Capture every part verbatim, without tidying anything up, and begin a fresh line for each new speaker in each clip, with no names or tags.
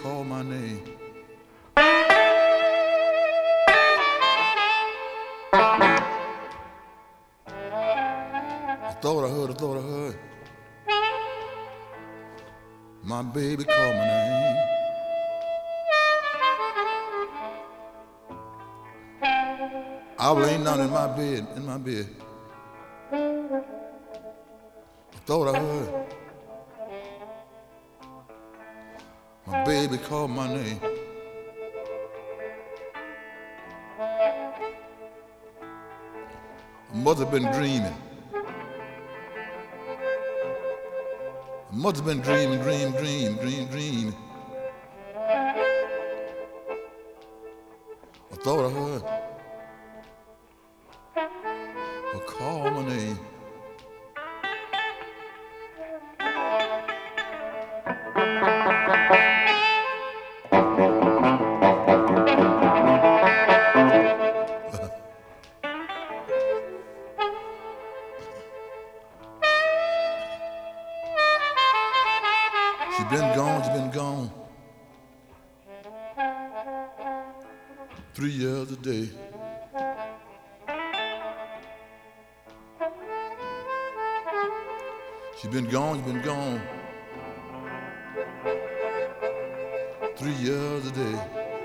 called my name. I thought I heard, I thought I heard. My baby called my name. I was laying down in my bed, in my bed. I thought I heard. My baby called my name. I must have been dreaming. I must have been dreaming, dream, dream, dream, dream. I thought I heard her call my name. She been gone, she been gone. Three years a day. She been gone, she been gone. Three years a day.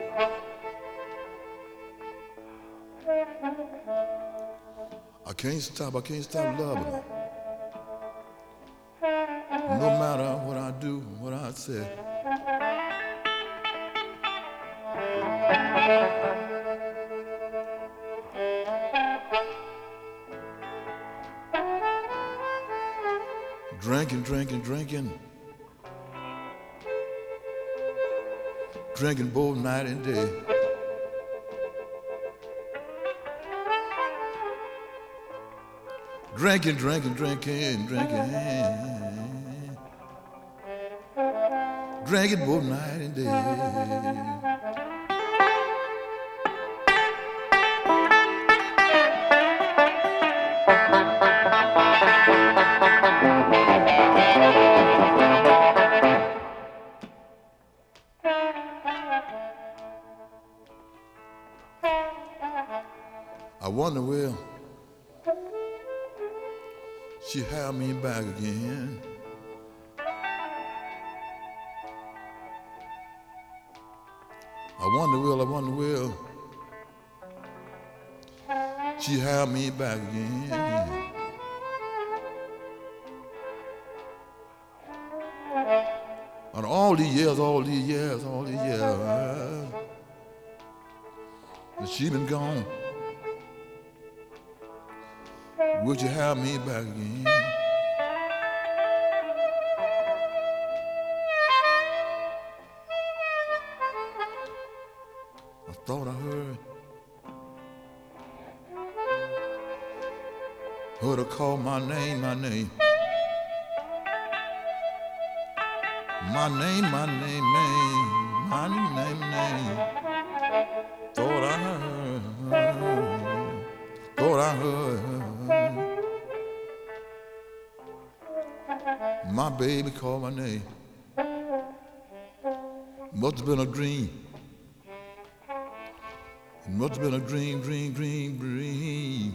I can't stop, I can't stop loving her. No matter what I do, what I say. Drinking, drinking, drinking. Drinking both night and day. Drinking, drinking, drinking, drinking. Drinking both night and day. I wonder, will she have me back again? I wonder, will, I wonder, will she have me back again? And all these years, all these years, all these years, and she been gone. Would you have me back again? I thought I heard heard her call my name, my name. My name, my name, name, my name, name. Thought I heard, thought I heard my baby call my name. Must have been a dream. It must have been a dream, dream, dream, dream.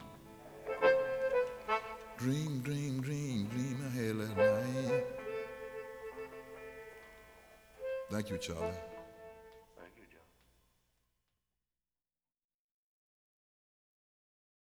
Dream, dream, dream, dream I had last night. Thank you, Charlie.